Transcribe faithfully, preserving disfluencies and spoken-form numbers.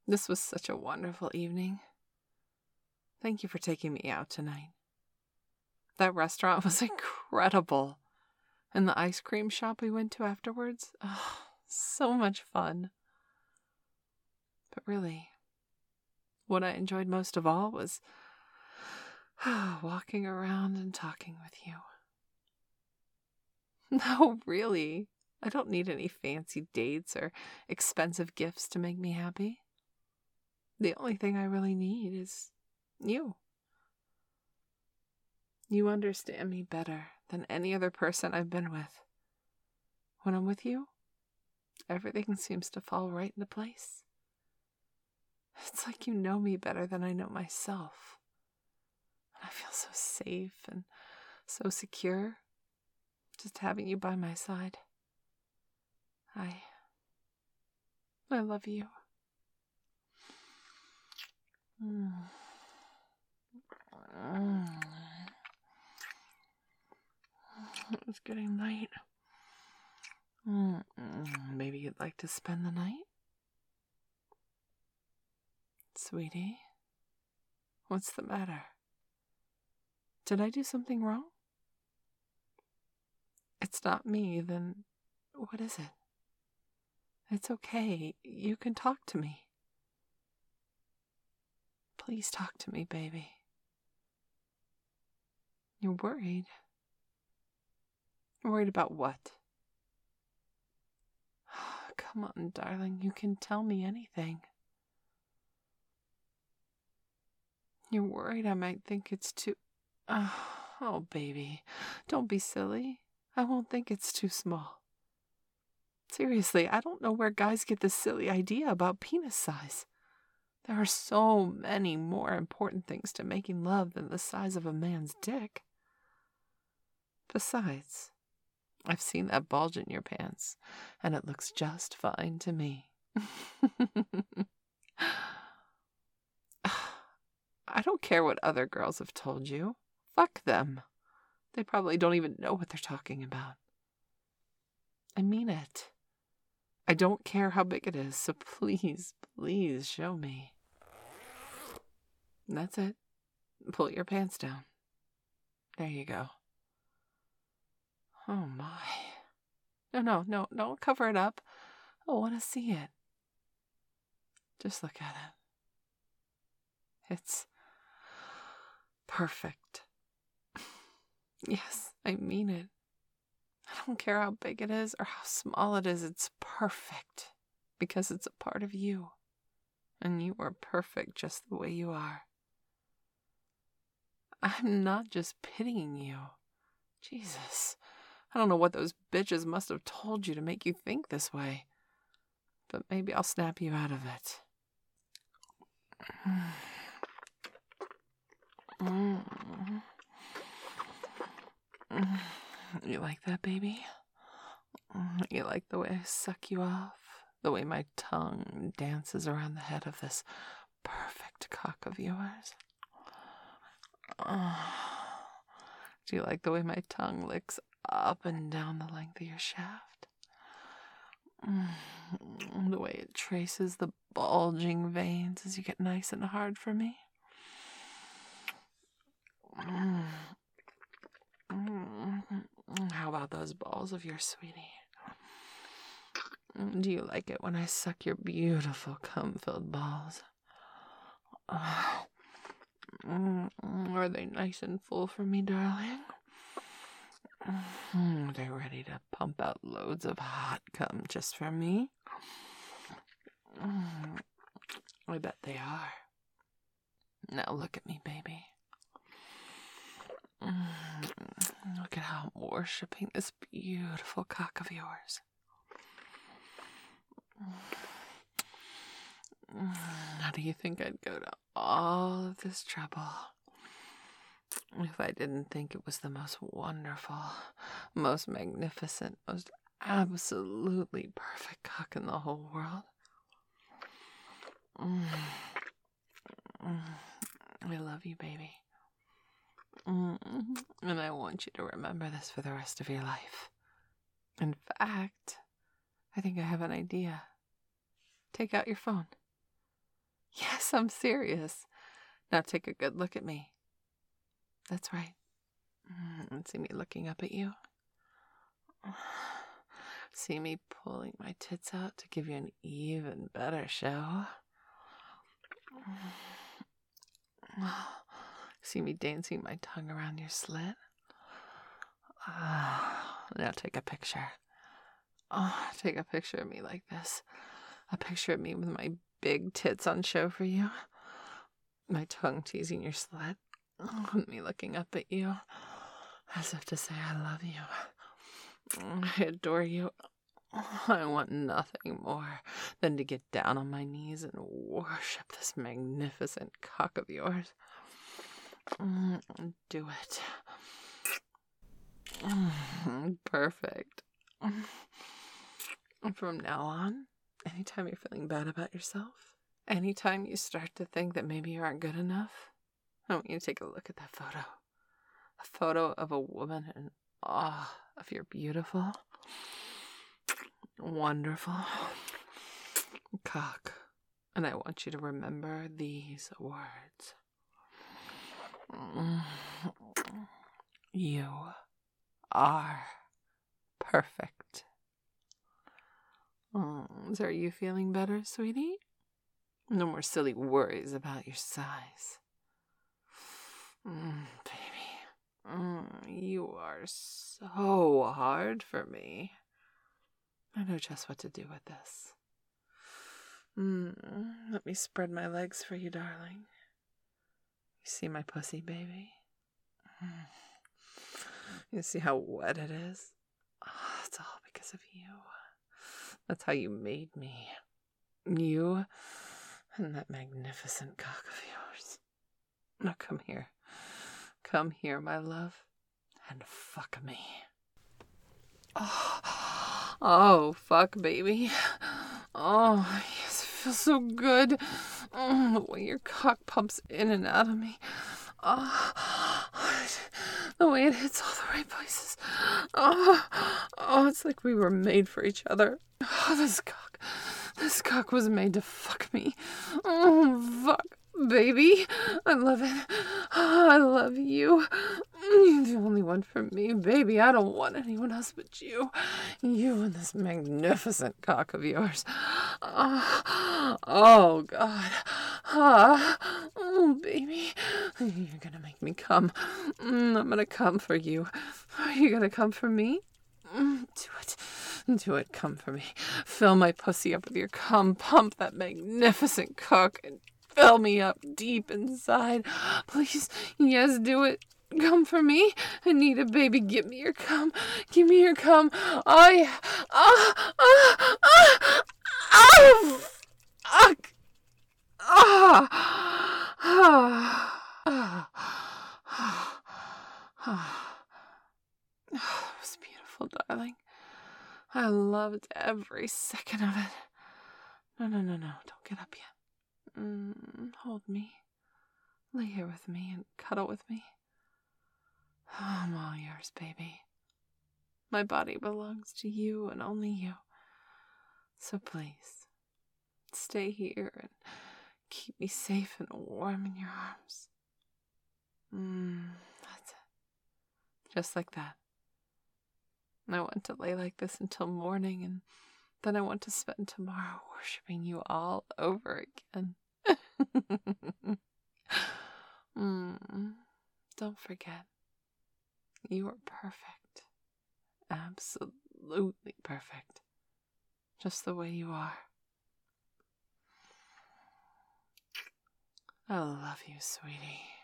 This was such a wonderful evening. Thank you for taking me out tonight. That restaurant was incredible. And the ice cream shop we went to afterwards, oh, so much fun. But really, what I enjoyed most of all was walking around and talking with you. No, really, I don't need any fancy dates or expensive gifts to make me happy. The only thing I really need is you. You understand me better than any other person I've been with. When I'm with you, everything seems to fall right into place. It's like you know me better than I know myself. I feel so safe and so secure, just having you by my side. I... I love you. Mm. Mm. It's getting late. Mm. Maybe you'd like to spend the night? Sweetie, what's the matter? Did I do something wrong? It's not me, then what is it? It's okay. You can talk to me. Please talk to me, baby. You're worried. Worried about what? Come on, darling. You can tell me anything. You're worried I might think it's too... Oh, oh, baby. Don't be silly. I won't think it's too small. Seriously, I don't know where guys get this silly idea about penis size. There are so many more important things to making love than the size of a man's dick. Besides, I've seen that bulge in your pants, and it looks just fine to me. I don't care what other girls have told you. Fuck them. They probably don't even know what they're talking about. I mean it. I don't care how big it is, so please, please show me. That's it. Pull your pants down. There you go. Oh my. No, no, no, don't cover it up. I want to see it. Just look at it. It's perfect. Yes, I mean it. I don't care how big it is or how small it is. It's perfect because it's a part of you. And you are perfect just the way you are. I'm not just pitying you. Jesus. I don't know what those bitches must have told you to make you think this way. But maybe I'll snap you out of it. Mm. You like that, baby? You like the way I suck you off? The way my tongue dances around the head of this perfect cock of yours? Oh. Do you like the way my tongue licks up and down the length of your shaft? Mm. The way it traces the bulging veins as you get nice and hard for me? Mm. Mm. How about those balls of yours, sweetie? Do you like it when I suck your beautiful cum-filled balls? Oh. Mm. Are they nice and full for me, darling? Mm. They're ready to pump out loads of hot cum just for me? Mm. I bet they are. Now look at me, baby. Mm. Look at how I'm worshipping this beautiful cock of yours. How do you think I'd go to all of this trouble if I didn't think it was the most wonderful, most magnificent, most absolutely perfect cock in the whole world? Mm. Mm. I love you, baby. Mm. And I want you to remember this for the rest of your life. In fact, I think I have an idea. Take out your phone. Yes, I'm serious. Now take a good look at me. That's right. Mm, see me looking up at you. See me pulling my tits out to give you an even better show. See me dancing my tongue around your slit. Now take a picture. Oh, take a picture of me like this. A picture of me with my big tits on show for you. My tongue teasing your slit. And me looking up at you as if to say I love you. I adore you. I want nothing more than to get down on my knees and worship this magnificent cock of yours. Do it. Perfect. From now on, anytime you're feeling bad about yourself, anytime you start to think that maybe you aren't good enough, I want you to take a look at that photo. A photo of a woman in awe of your beautiful, wonderful cock. And I want you to remember these words. You are perfect. Oh, so are you feeling better, sweetie? No more silly worries about your size. Mm, baby, mm, you are so hard for me. I know just what to do with this. Mm, let me spread my legs for you, darling. You see my pussy, baby? Mm. You see how wet it is? Oh, it's all because of you. That's how you made me. You and that magnificent cock of yours. Now come here. Come here, my love, and fuck me. Oh, oh fuck, baby. Oh, yes, it feels so good. Oh, the way your cock pumps in and out of me. Oh, the way it hits all the right places. Oh, oh, it's like we were made for each other. Oh, this cock, this cock was made to fuck me. Oh, fuck, baby. I love it. Oh, I love you. You're the only one for me, baby. I don't want anyone else but you. You and this magnificent cock of yours. Oh, oh God. Ah, oh, baby. You're gonna make me come. Mm, I'm gonna come for you. Are you gonna come for me? Mm, do it. Do it. Come for me. Fill my pussy up with your cum. Pump that magnificent cock and fill me up deep inside. Please. Yes, do it. Come for me. I need a baby. Give me your cum. Give me your cum. Oh, yeah. Ah, ah, ah, ah, fuck. Ah, ah, ah, ah, ah. Oh, it was beautiful, darling. I loved every second of it. No, no, no, no. Don't get up yet. Mm, hold me. Lay here with me and cuddle with me. Oh, I'm all yours, baby. My body belongs to you and only you. So please, stay here and keep me safe and warm in your arms. Mm, that's it. Just like that. I want to lay like this until morning, and then I want to spend tomorrow worshiping you all over again. mm, don't forget, you are perfect. Absolutely perfect. Just the way you are. I love you, sweetie.